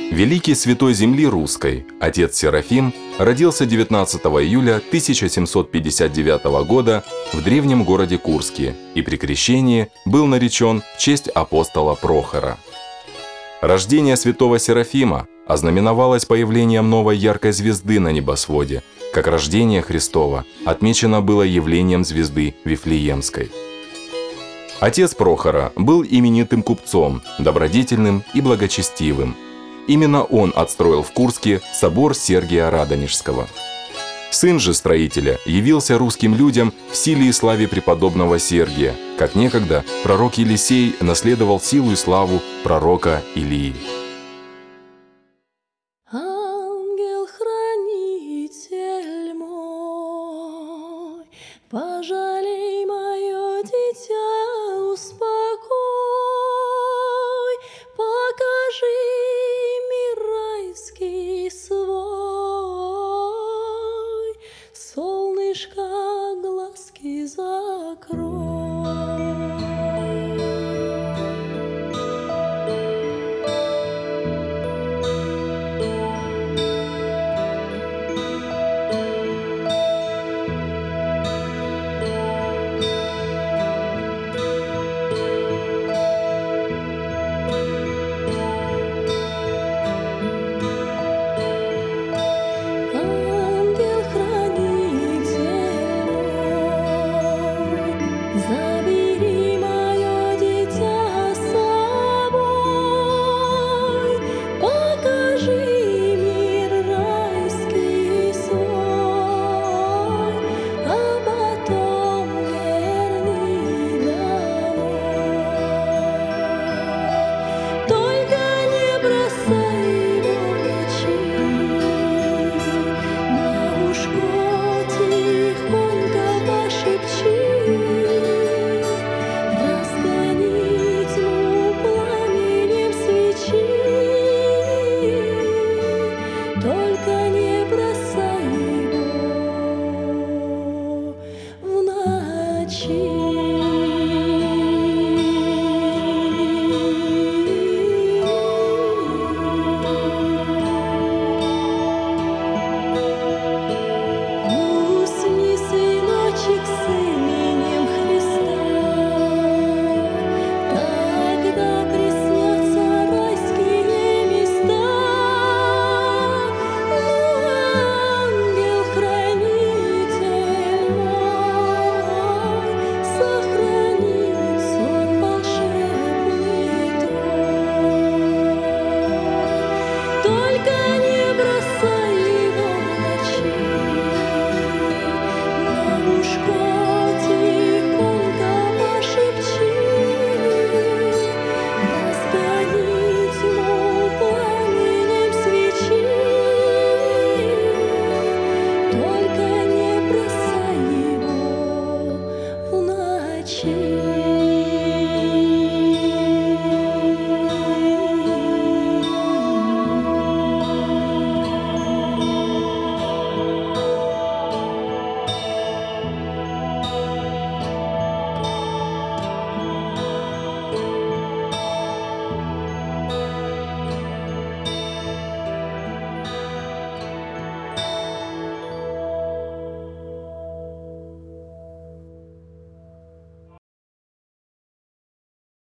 Великий святой земли русской, отец Серафим, родился 19 июля 1759 года в древнем городе Курске и при крещении был наречен в честь апостола Прохора. Рождение святого Серафима ознаменовалось появлением новой яркой звезды на небосводе, как рождение Христово отмечено было явлением звезды Вифлеемской. Отец Прохора был именитым купцом, добродетельным и благочестивым. Именно он отстроил в Курске собор Сергия Радонежского. Сын же строителя явился русским людям в силе и славе преподобного Сергия, как некогда пророк Елисей наследовал силу и славу пророка Илии.